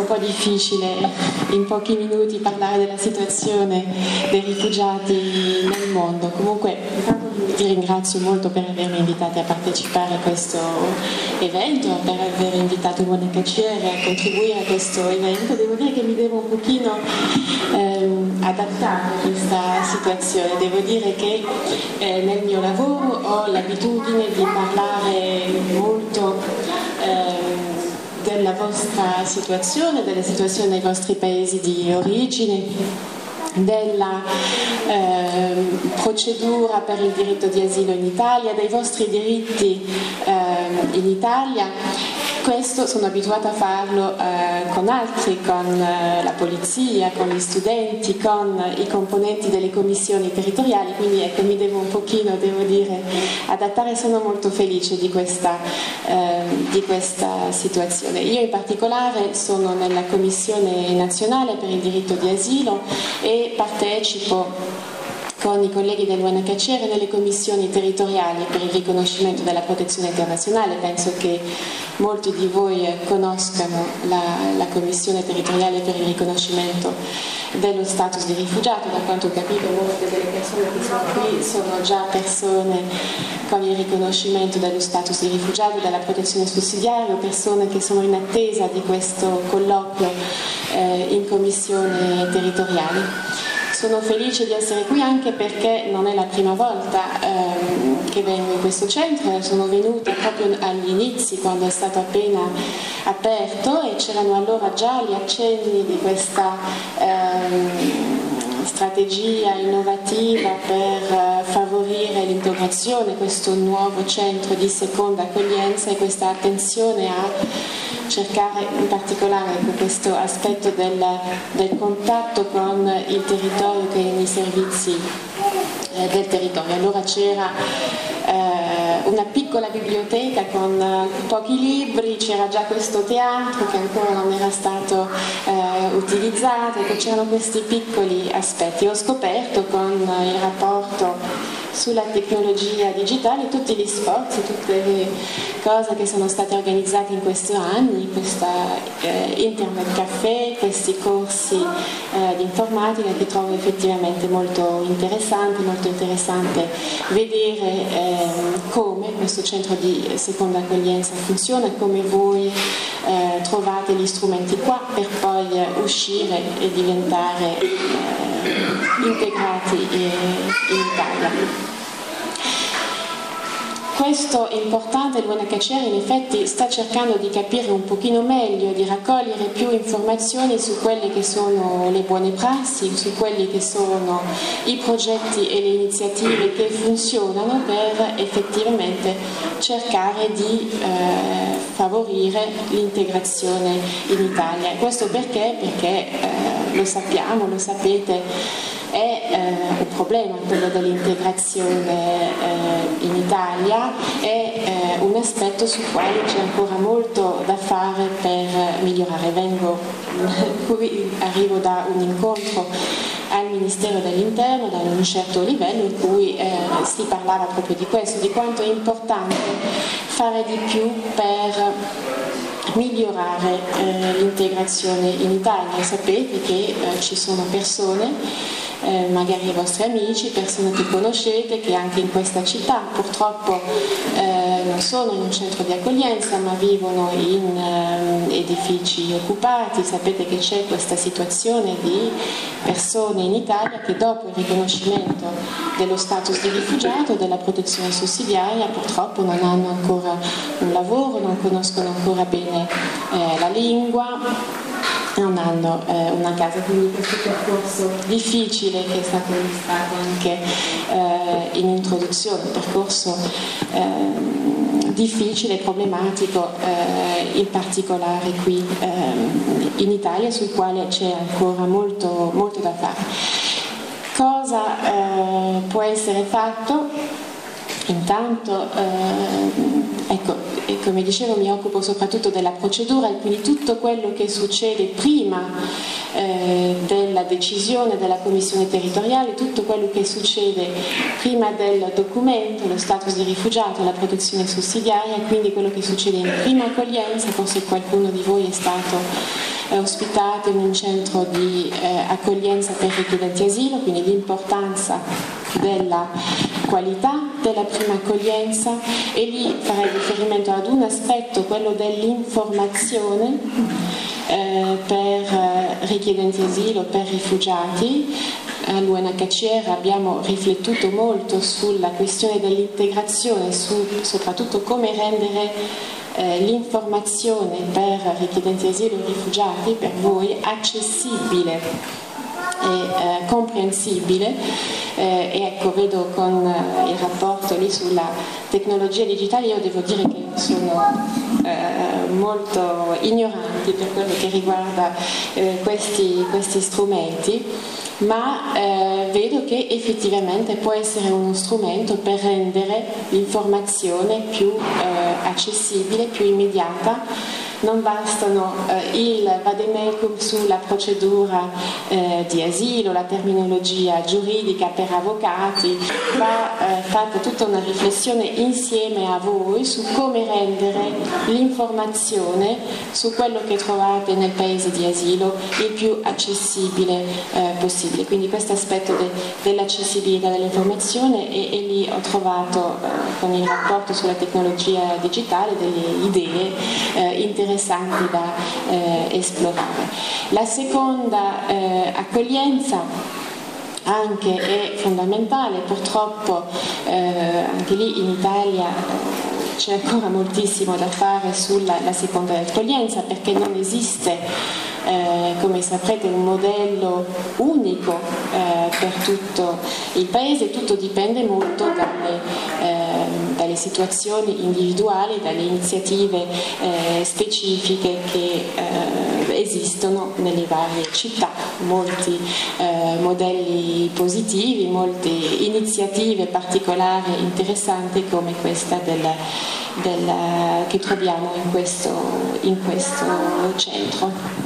po' difficile in pochi minuti parlare della situazione dei rifugiati nel mondo. Comunque ti ringrazio molto per avermi invitati a partecipare a questo evento, per aver invitato UNHCR a contribuire a questo evento. Devo dire che mi devo un pochino adattare a questa situazione. Devo dire che nel mio lavoro ho l'abitudine di parlare molto della vostra situazione, delle situazioni dei vostri paesi di origine, della procedura per il diritto di asilo in Italia, dei vostri diritti in Italia. Questo sono abituata a farlo con altri, con la polizia, con gli studenti, con i componenti delle commissioni territoriali, quindi ecco, mi devo un pochino, devo dire, adattare. Sono molto felice di questa situazione. Io in particolare sono nella Commissione nazionale per il diritto di asilo e partecipo con i colleghi dell'UNHCR nelle commissioni territoriali per il riconoscimento della protezione internazionale. Penso che molti di voi conoscano la commissione territoriale per il riconoscimento dello status di rifugiato. Da quanto ho capito, molte delle persone che sono qui sono già persone con il riconoscimento dello status di rifugiato, della protezione sussidiaria, o persone che sono in attesa di questo colloquio in commissione territoriale. Sono felice di essere qui anche perché non è la prima volta che vengo in questo centro. Sono venuta proprio agli inizi, quando è stato appena aperto, e c'erano allora già gli accenni di questa strategia innovativa per favorire l'integrazione, questo nuovo centro di seconda accoglienza e questa attenzione a cercare in particolare questo aspetto del contatto con il territorio che i servizi del territorio. Allora c'era una piccola biblioteca con pochi libri, c'era già questo teatro che ancora non era stato utilizzato, e c'erano questi piccoli aspetti. Ho scoperto con il rapporto sulla tecnologia digitale tutti gli sforzi, tutte le cose che sono state organizzate in questi anni, questa Internet Café, questi corsi di informatica che trovo effettivamente molto interessante vedere come questo centro di seconda accoglienza funziona, come voi trovate gli strumenti qua per poi uscire e diventare integrati in Italia. Questo è importante. L'UNHCR in effetti sta cercando di capire un pochino meglio, di raccogliere più informazioni su quelle che sono le buone prassi, su quelli che sono i progetti e le iniziative che funzionano, per effettivamente cercare di favorire l'integrazione in Italia. Questo perché? Perché lo sappiamo, lo sapete, è un problema quello dell'integrazione in Italia, è un aspetto sul quale c'è ancora molto da fare per migliorare. Arrivo da un incontro al Ministero dell'Interno da un certo livello in cui si parlava proprio di questo, di quanto è importante fare di più per migliorare l'integrazione in Italia. Sapete che ci sono persone, magari i vostri amici, persone che conoscete, che anche in questa città purtroppo non sono in un centro di accoglienza, ma vivono in edifici occupati. Sapete che c'è questa situazione di persone in Italia che dopo il riconoscimento dello status di rifugiato, della protezione sussidiaria, purtroppo non hanno ancora un lavoro, non conoscono ancora bene la lingua, non hanno una casa, quindi questo percorso difficile che è stato illustrato anche in introduzione, un percorso difficile e problematico, in particolare qui in Italia, sul quale c'è ancora molto da fare. Cosa può essere fatto? Intanto, come dicevo, mi occupo soprattutto della procedura, e quindi tutto quello che succede prima della decisione della commissione territoriale, tutto quello che succede prima del documento, lo status di rifugiato, la protezione sussidiaria, quindi quello che succede in prima accoglienza. Forse qualcuno di voi è stato ospitate in un centro di accoglienza per richiedenti asilo, quindi l'importanza della qualità della prima accoglienza, e lì farei riferimento ad un aspetto, quello dell'informazione per richiedenti asilo, per rifugiati. All'UNHCR abbiamo riflettuto molto sulla questione dell'integrazione, soprattutto come rendere l'informazione per richiedenti asilo e rifugiati per voi accessibile e comprensibile, e ecco, vedo con il rapporto lì sulla tecnologia digitale, io devo dire che sono molto ignoranti per quello che riguarda questi strumenti, ma vedo che effettivamente può essere uno strumento per rendere l'informazione più accessibile, più immediata. Non bastano il vademecum sulla procedura di asilo, la terminologia giuridica per avvocati, va fatta tutta una riflessione insieme a voi su come rendere l'informazione su quello che trovate nel paese di asilo il più accessibile possibile. Quindi questo aspetto dell'accessibilità dell'informazione, e lì ho trovato con il rapporto sulla tecnologia digitale delle idee interessanti da esplorare. La seconda accoglienza anche è fondamentale, purtroppo anche lì in Italia c'è ancora moltissimo da fare sulla seconda accoglienza, perché non esiste come saprete un modello unico per tutto il paese. Tutto dipende molto dalle situazioni individuali, dalle iniziative specifiche che esistono nelle varie città, molti modelli positivi, molte iniziative particolari interessanti come questa che troviamo in questo centro.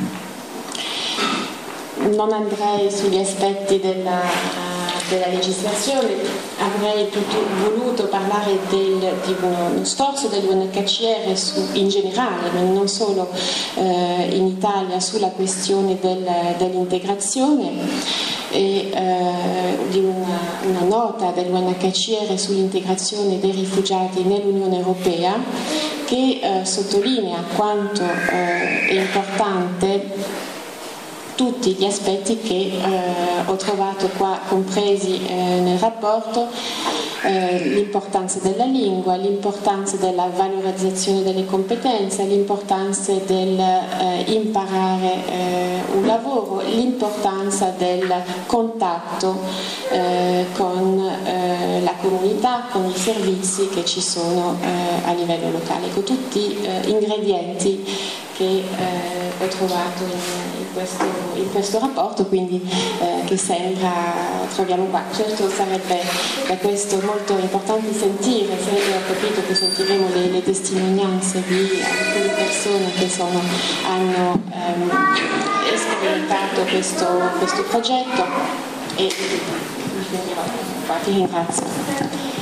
Non andrei sugli aspetti della legislazione, avrei voluto parlare di uno sforzo dell'UNHCR in generale, ma non solo in Italia, sulla questione dell'integrazione, e di una nota dell'UNHCR sull'integrazione dei rifugiati nell'Unione Europea, che sottolinea quanto è importante tutti gli aspetti che ho trovato qua compresi nel rapporto, l'importanza della lingua, l'importanza della valorizzazione delle competenze, l'importanza dell'imparare un lavoro, l'importanza del contatto con la comunità, con i servizi che ci sono a livello locale. Ecco, tutti ingredienti che ho trovato in questo rapporto, quindi che troviamo qua. Certo sarebbe da questo molto importante sentire, sempre ho capito che sentiremo le testimonianze di alcune persone che hanno sperimentato questo progetto, e ti ringrazio.